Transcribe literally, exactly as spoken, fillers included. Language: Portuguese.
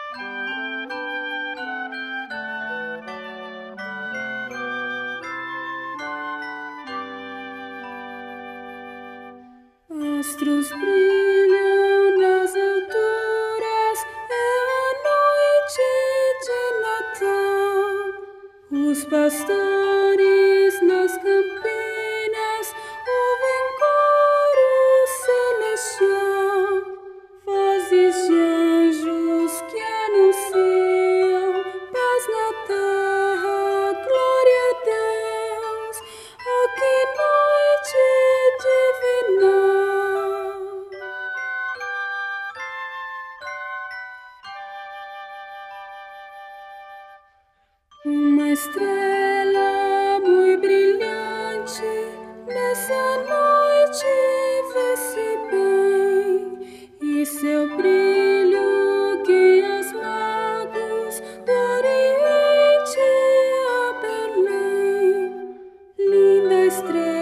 Astros brilham nas alturas, é a noite de Natal. Os pastores nas campinas ouvem coro celestial, vozes de anjos que anunciam paz na terra, glória a Deus. Oh, que noite divina! Uma estrela muito brilhante nessa noite vê-se bem, e seu brilho guia os magos do Oriente a Belém. Linda estrela